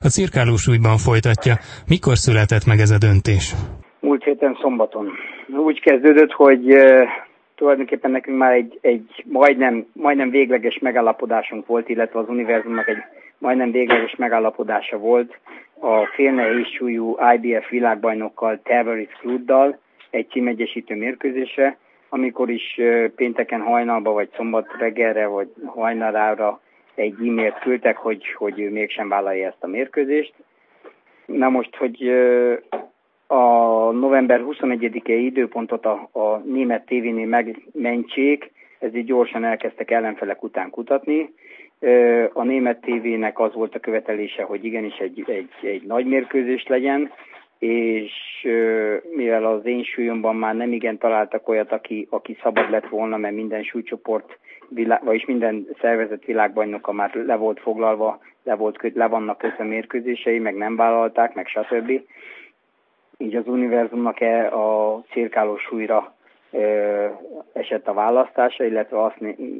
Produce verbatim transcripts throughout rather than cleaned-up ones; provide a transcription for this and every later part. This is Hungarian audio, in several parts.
A cirkálósúlyban folytatja. Mikor született meg ez a döntés? Múlt héten szombaton. Úgy kezdődött, hogy uh, tulajdonképpen nekünk már egy, egy majdnem, majdnem végleges megállapodásunk volt, illetve az univerzumnak egy majdnem végleges megállapodása volt a félnehéz súlyú I B F világbajnokkal, Tavares Klooddal egy címegyesítő mérkőzésre, amikor is uh, pénteken hajnalba, vagy szombat reggelre, vagy hajnalára egy e-mailt küldtek, hogy, hogy ő mégsem vállalja ezt a mérkőzést. Na most, hogy uh, a november huszonegyedike időpontot a, a német tévénél megmentsék, ezért gyorsan elkezdtek ellenfelek után kutatni. A német tévének az volt a követelése, hogy igenis egy, egy, egy nagy mérkőzés legyen, és mivel az én súlyomban már nem igen találtak olyat, aki, aki szabad lett volna, mert minden súlycsoport, vagyis minden szervezett világbajnoka már le volt foglalva, le, volt, le vannak kötve mérkőzései, meg nem vállalták, meg stb. Így az univerzumnak e a cirkáló súlyra e, esett a választása, illetve azt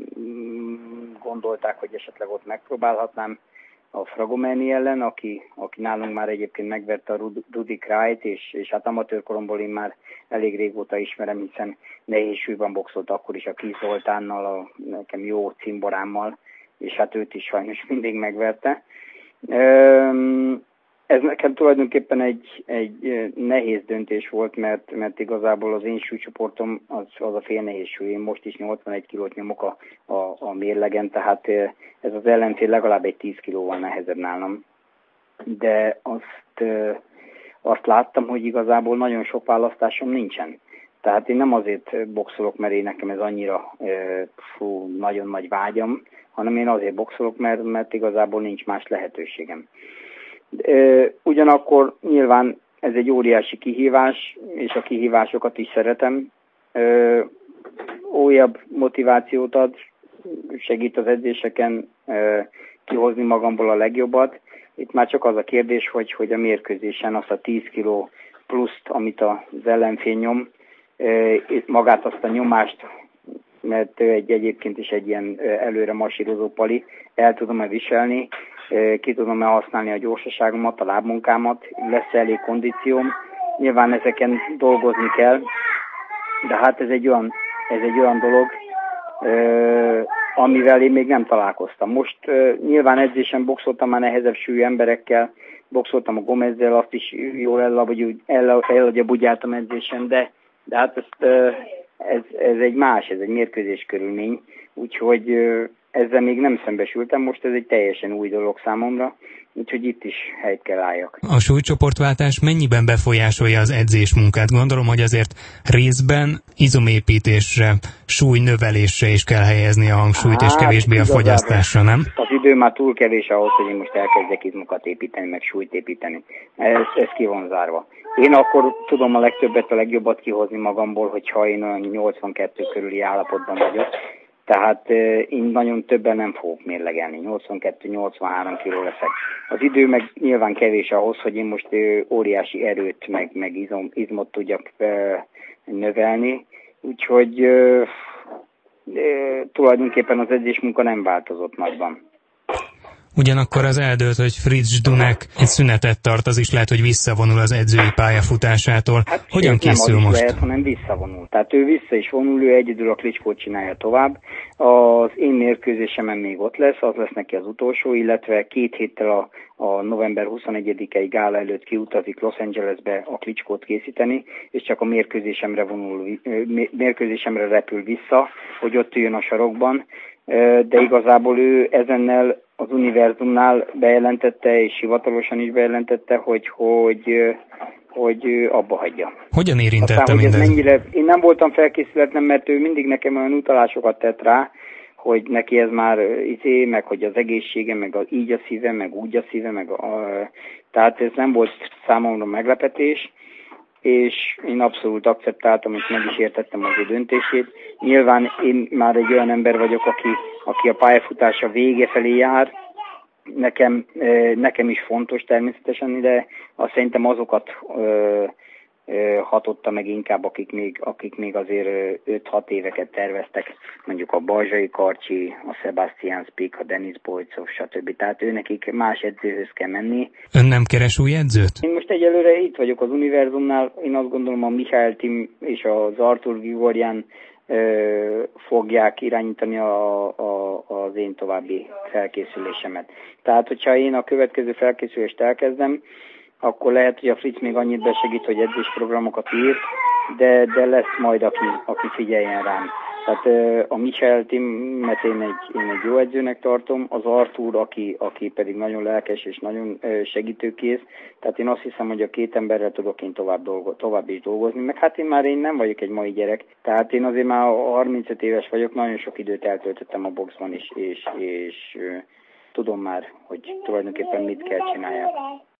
gondolták, hogy esetleg ott megpróbálhatnám a Fragomeni ellen, aki, aki nálunk már egyébként megverte a Rudi Krájt, és, és hát amatőrkoromból én már elég régóta ismerem, hiszen nehéz súlyban boxolt akkor is a Kis Zoltánnal, a nekem jó cimborámmal, és hát őt is sajnos mindig megverte. Üm, Ez nekem tulajdonképpen egy, egy nehéz döntés volt, mert, mert igazából az én súlycsoportom az, az a félnehéz súly. Én most is nyolcvanegy kilót nyomok a, a, a mérlegen, tehát ez az ellenfél legalább egy tíz kilóval nehezebb nálam. De azt, azt láttam, hogy igazából nagyon sok választásom nincsen. Tehát én nem azért boxolok, mert én nekem ez annyira fú, nagyon nagy vágyam, hanem én azért boxolok, mert, mert igazából nincs más lehetőségem. Ugyanakkor nyilván ez egy óriási kihívás, és a kihívásokat is szeretem. Újabb motivációt ad, segít az edzéseken kihozni magamból a legjobbat. Itt már csak az a kérdés, hogy, hogy a mérkőzésen azt a tíz kiló pluszt, amit az ellenfél nyom, magát azt a nyomást, mert egy, egyébként is egy ilyen előre masírozó pali, el tudom-e viselni, ki tudom-e használni a gyorsaságomat, a lábmunkámat, lesz elég kondícióm. Nyilván ezeken dolgozni kell, de hát ez egy olyan, ez egy olyan dolog, amivel én még nem találkoztam. Most nyilván edzésen boxoltam már nehezebb súlyú emberekkel, boxoltam a Gomezzel, azt is jól elagyabudjáltam edzésen, de, de hát ezt, ez, ez egy más, ez egy mérkőzés körülmény, úgyhogy ezzel még nem szembesültem, most ez egy teljesen új dolog számomra, úgyhogy itt is helyt kell álljak. A súlycsoportváltás mennyiben befolyásolja az edzésmunkát? Gondolom, hogy azért részben izomépítésre, súlynövelésre is kell helyezni a hangsúlyt, hát, és kevésbé a fogyasztásra, nem? Az idő már túl kevés ahhoz, hogy én most elkezdjek izmokat építeni, meg súlyt építeni. Ez, ez ki van zárva. Én akkor tudom a legtöbbet, a legjobbat kihozni magamból, hogyha én olyan nyolcvankettő körüli állapotban vagyok. Tehát én nagyon többen nem fogok mérlegelni, nyolcvankettő nyolcvanhárom kiló leszek. Az idő meg nyilván kevés ahhoz, hogy én most óriási erőt, meg, meg izom, izmot tudjak növelni, úgyhogy e, e, tulajdonképpen az edzésmunka nem változott nagyban. Ugyanakkor az eldőlt, hogy Fritz Dunek egy szünetet tart, az is lehet, hogy visszavonul az edzői pályafutásától. Hát, hogyan készül nem most? Lehet, hanem visszavonul. Tehát ő vissza is vonul, ő egyedül a Klitschkót csinálja tovább. Az én mérkőzésemen még ott lesz, az lesz neki az utolsó, illetve két héttel a, a november huszonegyedikei gála előtt kiutazik Los Angelesbe a Klitschkót készíteni, és csak a mérkőzésemre vonul, mérkőzésemre repül vissza, hogy ott üljön a sarokban. De igazából ő ezennel az univerzumnál bejelentette, és hivatalosan is bejelentette, hogy, hogy, hogy abba hagyja. Hogyan érintette Aztán, mindez? Hogy mennyire, én nem voltam felkészületlen, mert ő mindig nekem olyan utalásokat tett rá, hogy neki ez már izé, meg hogy az egészsége, meg a, így a szíve, meg úgy a szíve, meg a, tehát ez nem volt számomra meglepetés, és én abszolút akceptáltam, és meg is értettem az ő döntését. Nyilván én már egy olyan ember vagyok, aki, aki a pályafutása vége felé jár. Nekem, nekem is fontos természetesen, de azt szerintem azokat hatotta meg inkább, akik még, akik még azért öt-hat éveket terveztek, mondjuk a Balzsai Karcsi, a Sebastian Spik, a Denis Bojcov, stb. Tehát őnekik más edzőhöz kell menni. Ön nem keres új edzőt? Én most egyelőre itt vagyok az Univerzumnál, én azt gondolom a Michael Tim és az Artur Grigoryan ö, fogják irányítani a, a, az én további felkészülésemet. Tehát, hogyha én a következő felkészülést elkezdem, akkor lehet, hogy a Fritz még annyit besegít, hogy edzésprogramokat ír, de, de lesz majd, aki, aki figyeljen rám. Tehát a Michael Timmet én egy, én egy jó edzőnek tartom, az Artur, aki, aki pedig nagyon lelkes és nagyon segítőkész, tehát én azt hiszem, hogy a két emberrel tudok én tovább, dolgo, tovább is dolgozni, meg hát én már én nem vagyok egy mai gyerek, tehát én azért már harmincöt éves vagyok, nagyon sok időt eltöltöttem a boxban is, és, és, és tudom már, hogy tulajdonképpen mit kell csináljak.